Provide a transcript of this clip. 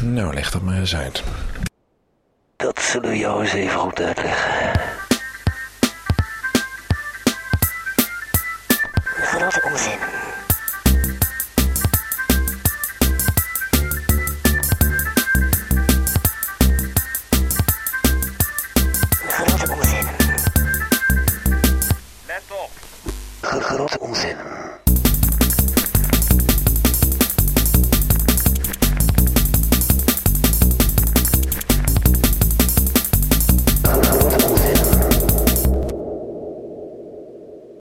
Nou, leg dat maar eens uit. Dat zullen we jou eens even goed uitleggen. Grote onzin.